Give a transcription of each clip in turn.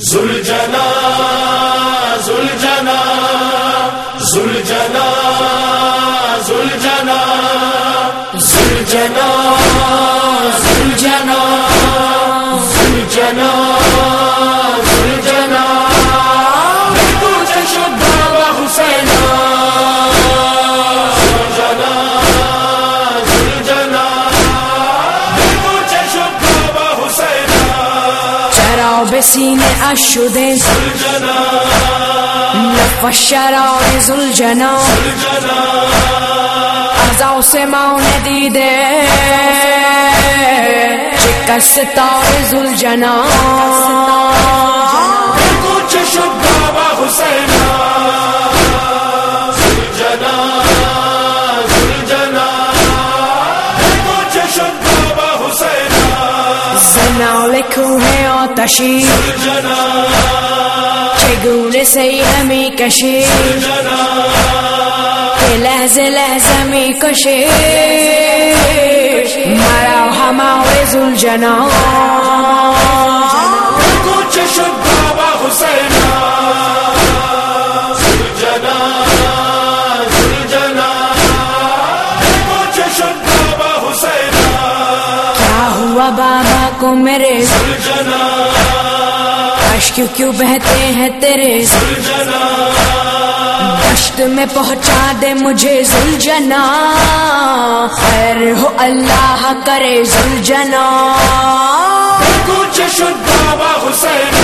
जुलजना जुलजना जुलजना जुलजना जुलजना जुलजना जुलजना जुलजना शुद्धा हुसैना जुलजना जुलजना शुद्धा हुसैना चराव बेसीने अशुदे जुलजना नफशराव जुलजना अज़ाव से मौने दीदे शिकस्ताव जुलजना कुछ शुद्धा हुसैना जुलजना जुलजना कुछ शुद्धा हुसैना ज़नाव लिखू है आतशी जुलजना चगुने से हमी कशी लहज़े लहज़े में कशी मरा हमारे जुलजना कुछ शुद्धा हुसैना जुलजना जुलजना कुछ शुद्धा हुसैना क्या हुआ बाबा को मेरे जुलजना अश्क क्यों बहते हैं तेरे जुलजना दश्त में पहुंचा दे मुझे जुलजना खैर हो अल्लाह करे जुलजना कुछ शुद्धा हुसैना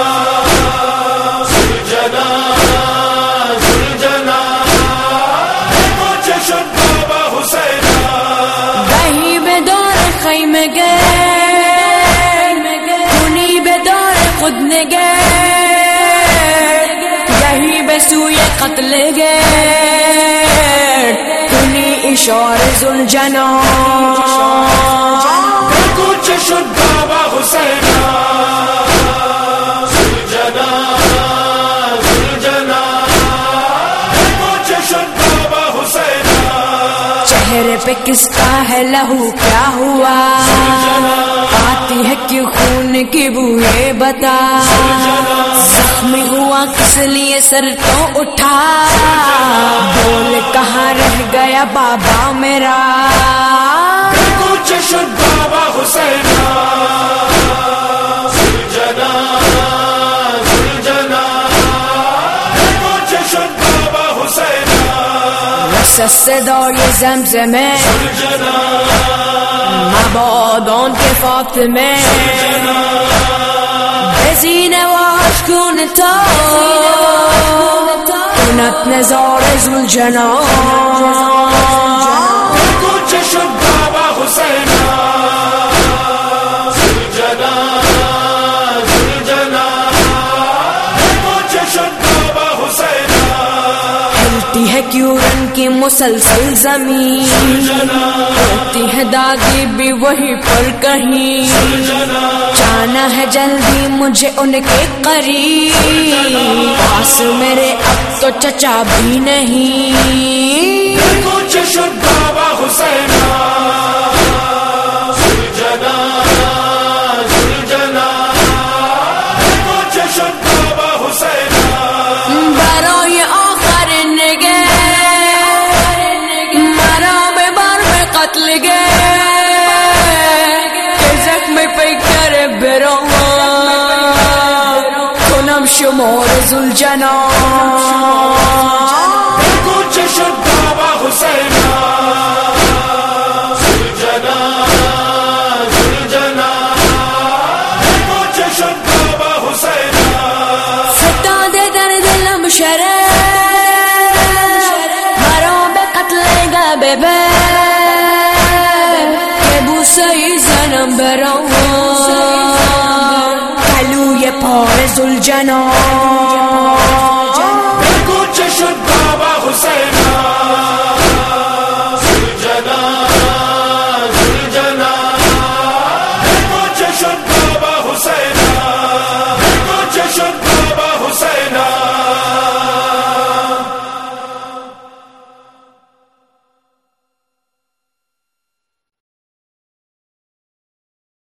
जुलजना जुलजना कुछ शुद्धा हुसैना दही बेदौर खैमे गए उन्हीं बेदौर खुद ने गए यही बेसूए कत्ल गए उन्हीं इशारे जुलजना कुछ शुद्धा हुसैना जुलजना जुलजना कुछ शुद्धा हुसैना चेहरे पे किसका है लहू क्या हुआ आती है क्यों खून की बू ये बता जख्मी हुआ किस लिए सर तो उठा बोल कहाँ रह गया बाबा मेरा कुछ शुद्धा हुसैना जुलजना जुलजना कुछ शुद्धा हुसैना रसस से दौड़े ज़मज़मे जुलजना मबादों के फातिमे बेज़ीने वाश खून तो अपने ज़ोरे जुलजना कुछ शुद्धा हुसैना जुलजना जुलजना कुछ शुद्धा हुसैना हिलती है क्यों रन की मुसलसल ज़मीन होती है दादी भी वहीं पर कहीं जाना है जल्दी मुझे उनके करीब पास मेरे अब तो चचा भी नहीं कुछ शुद्धा हुसैना जुलजना जुलजना कुछ शुद्धा हुसैना बरोए आखिर निगे मरा में बार में कत्ल गए जख्म पे करे बिरो खुनम शुमार जुलजना कुछ शुद्धा हुसैना जुलजना जुलजना कुछ शुद्धा हुसैना सता दे दर्द लम शरे मरो बे कत्लेगा बेबे केबू सही जन्म बरो कलू ये पौर जुलजना कुछ शुद्धा हुसैना जुलजना जुलजना कुछ शुद्धा